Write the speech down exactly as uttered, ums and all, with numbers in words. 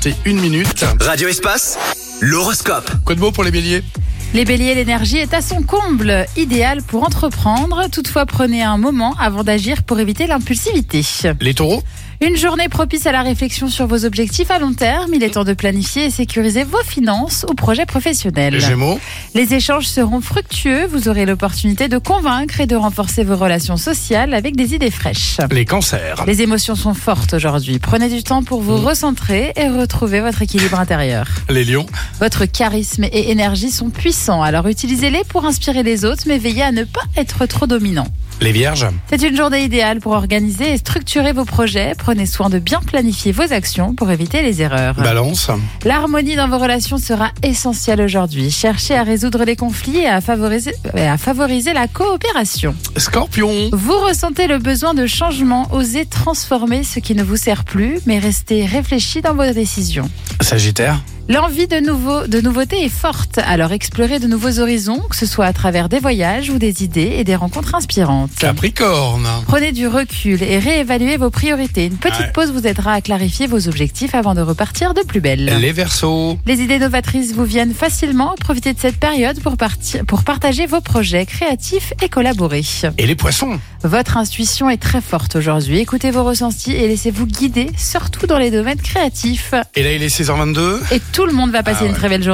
C'est une minute. Radio Espace, l'horoscope. Quoi de beau pour les béliers? Les béliers, l'énergie est à son comble, idéal pour entreprendre. Toutefois, prenez un moment avant d'agir pour éviter l'impulsivité. Les taureaux? Une journée propice à la réflexion sur vos objectifs à long terme. Il est temps de planifier et sécuriser vos finances ou projets professionnels. Les gémeaux? Les échanges seront fructueux. Vous aurez l'opportunité de convaincre et de renforcer vos relations sociales avec des idées fraîches. Les cancers? Les émotions sont fortes aujourd'hui. Prenez du temps pour vous recentrer et retrouver votre équilibre intérieur. Les lions? Votre charisme et énergie sont puissants, alors utilisez-les pour inspirer les autres, mais veillez à ne pas être trop dominant. Les vierges? C'est une journée idéale pour organiser et structurer vos projets. Prenez soin de bien planifier vos actions pour éviter les erreurs. Balance? L'harmonie dans vos relations sera essentielle aujourd'hui. Cherchez à résoudre les conflits et à favoriser, et à favoriser la coopération. Scorpion? Vous ressentez le besoin de changement. Osez transformer ce qui ne vous sert plus, mais restez réfléchi dans vos décisions. Sagittaire? L'envie de, nouveau, de nouveauté est forte, alors explorez de nouveaux horizons, que ce soit à travers des voyages ou des idées et des rencontres inspirantes. Capricorne? Prenez du recul et réévaluez vos priorités. Une petite Ouais. pause vous aidera à clarifier vos objectifs avant de repartir de plus belle. Les Verseaux? Les idées novatrices vous viennent facilement. Profitez de cette période pour, partir, pour partager vos projets créatifs et collaborer. Et les Poissons? Votre intuition est très forte aujourd'hui. Écoutez vos ressentis et laissez-vous guider, surtout dans les domaines créatifs. Et là, il est seize heures vingt-deux. Et tout le monde va passer Ah ouais. une très belle journée.